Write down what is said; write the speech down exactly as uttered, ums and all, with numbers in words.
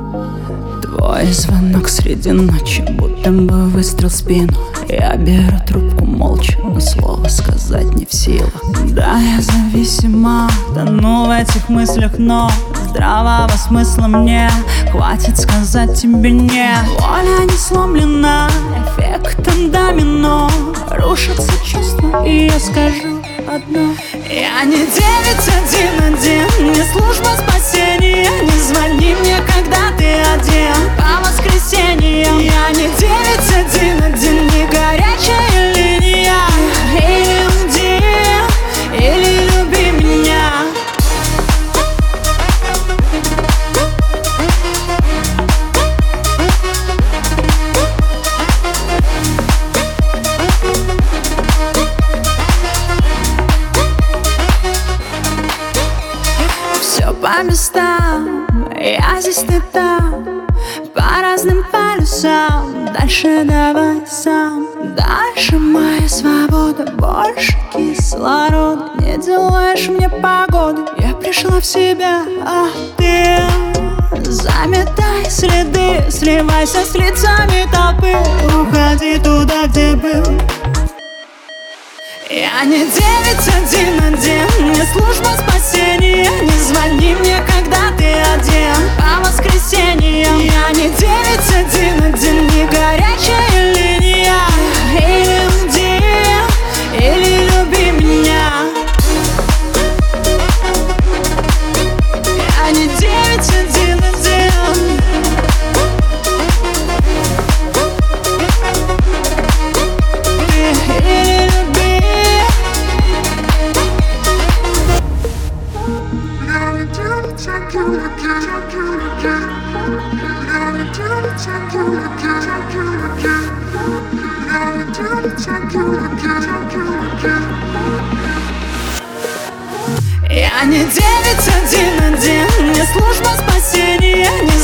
Твой звонок среди ночи, будто бы выстрел в спину. Я беру трубку молча, но слова сказать не в силах. Да, я зависима, тону в этих мыслях, но здравого смысла мне хватит сказать тебе нет. Воля не сломлена эффектом домино. Рушатся чувства, и я скажу одно: я не девять один один, не служба спасения. Не звони мне, когда ты один, по воскресеньям. Я не девять один один, не горячая линия. Или уйди, или люби меня. Все по местам, я здесь, ты там, по разным полюсам. Дальше давай сам, дальше моя свобода, больше кислорода. Не делаешь мне погоду, я пришла в себя, а ты заметай следы, сливайся с лицами толпы, уходи туда, где был. Я не девять один один, не служба спасения. Не звони мне, когда ты один, по воскресеньям. Я не девять один один, не горячая линия. Или уйди, или люби меня. Я не девять один один. Я не девять один один, не служба спасения. Не